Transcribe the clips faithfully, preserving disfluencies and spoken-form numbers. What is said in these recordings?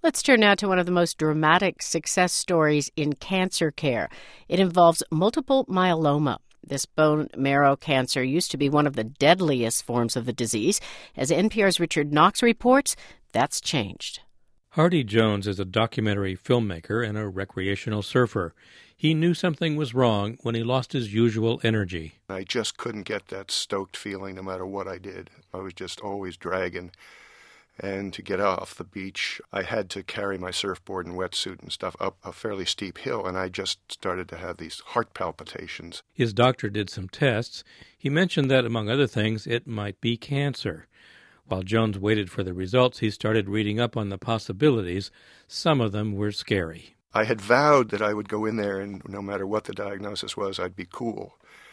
Let's turn now to one of the most dramatic success stories in cancer care. It involves multiple myeloma. This bone marrow cancer used to be one of the deadliest forms of the disease. As N P R's Richard Knox reports, that's changed. Hardy Jones is a documentary filmmaker and a recreational surfer. He knew something was wrong when he lost his usual energy. I just couldn't get that stoked feeling no matter what I did. I was just always dragging. And to get off the beach, I had to carry my surfboard and wetsuit and stuff up a fairly steep hill, and I just started to have these heart palpitations. His doctor did some tests. He mentioned that, among other things, it might be cancer. While Jones waited for the results, he started reading up on the possibilities. Some of them were scary. I had vowed that I would go in there, and no matter what the diagnosis was, I'd be cool.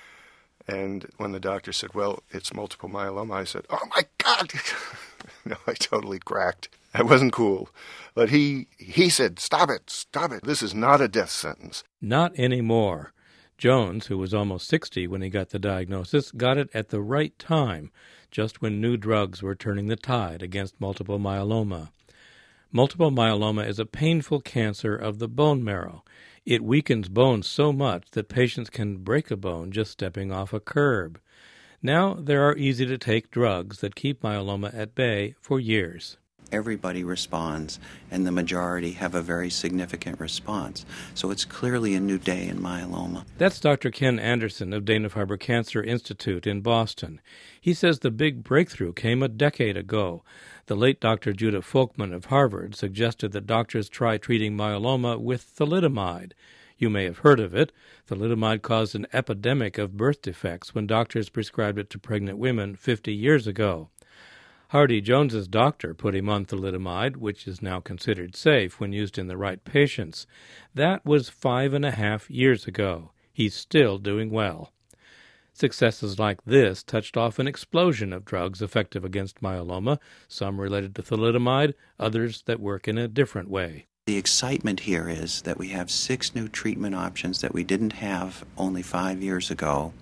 And when the doctor said, well, it's multiple myeloma, I said, oh, my God! No, I totally cracked. I wasn't cool. But he he said, stop it, stop it. This is not a death sentence. Not anymore. Jones, who was almost sixty when he got the diagnosis, got it at the right time, just when new drugs were turning the tide against multiple myeloma. Multiple myeloma is a painful cancer of the bone marrow. It weakens bones so much that patients can break a bone just stepping off a curb. Now there are easy-to-take drugs that keep myeloma at bay for years. Everybody responds, and the majority have a very significant response. So it's clearly a new day in myeloma. That's Doctor Ken Anderson of Dana-Farber Cancer Institute in Boston. He says the big breakthrough came a decade ago. The late Doctor Judah Folkman of Harvard suggested that doctors try treating myeloma with thalidomide. You may have heard of it. Thalidomide caused an epidemic of birth defects when doctors prescribed it to pregnant women fifty years ago. Hardy Jones's doctor put him on thalidomide, which is now considered safe when used in the right patients. That was five and a half years ago. He's still doing well. Successes like this touched off an explosion of drugs effective against myeloma, some related to thalidomide, others that work in a different way. The excitement here is that we have six new treatment options that we didn't have only five years ago.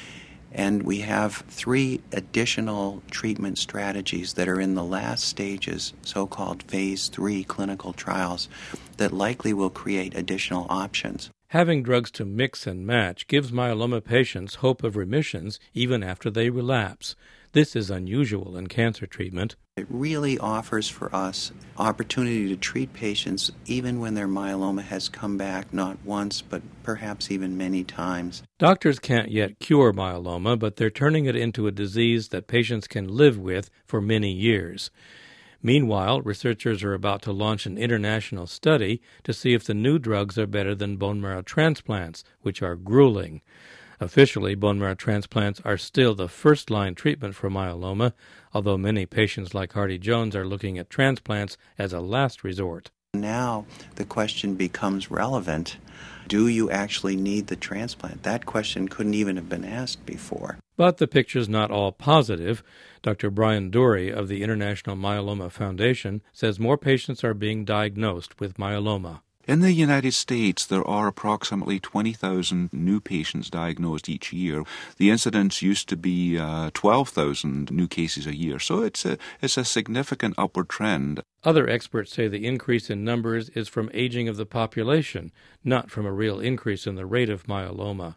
And we have three additional treatment strategies that are in the last stages, so-called phase three clinical trials, that likely will create additional options. Having drugs to mix and match gives myeloma patients hope of remissions even after they relapse. This is unusual in cancer treatment. It really offers for us opportunity to treat patients even when their myeloma has come back not once, but perhaps even many times. Doctors can't yet cure myeloma, but they're turning it into a disease that patients can live with for many years. Meanwhile, researchers are about to launch an international study to see if the new drugs are better than bone marrow transplants, which are grueling. Officially, bone marrow transplants are still the first-line treatment for myeloma, although many patients like Hardy Jones are looking at transplants as a last resort. Now the question becomes relevant. Do you actually need the transplant? That question couldn't even have been asked before. But the picture's not all positive. Doctor Brian Dury of the International Myeloma Foundation says more patients are being diagnosed with myeloma. In the United States, there are approximately twenty thousand new patients diagnosed each year. The incidence used to be uh, twelve thousand new cases a year, so it's a, it's a significant upward trend. Other experts say the increase in numbers is from aging of the population, not from a real increase in the rate of myeloma.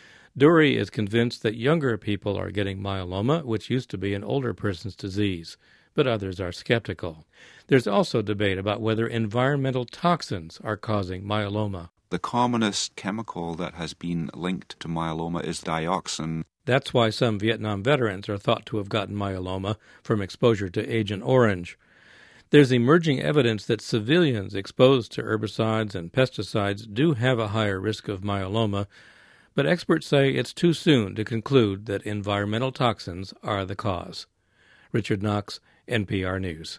Dury is convinced that younger people are getting myeloma, which used to be an older person's disease, but others are skeptical. There's also debate about whether environmental toxins are causing myeloma. The commonest chemical that has been linked to myeloma is dioxin. That's why some Vietnam veterans are thought to have gotten myeloma from exposure to Agent Orange. There's emerging evidence that civilians exposed to herbicides and pesticides do have a higher risk of myeloma, but experts say it's too soon to conclude that environmental toxins are the cause. Richard Knox, N P R News.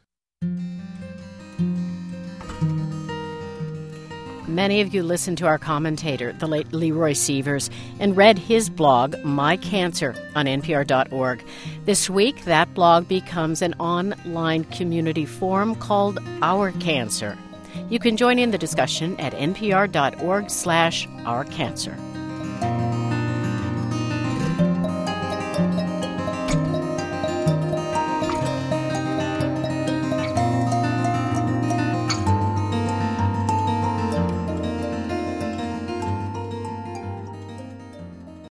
Many of you listened to our commentator, the late Leroy Sievers, and read his blog, My Cancer, on N P R dot org. This week, that blog becomes an online community forum called Our Cancer. You can join in the discussion at N P R dot org slash Our Cancer.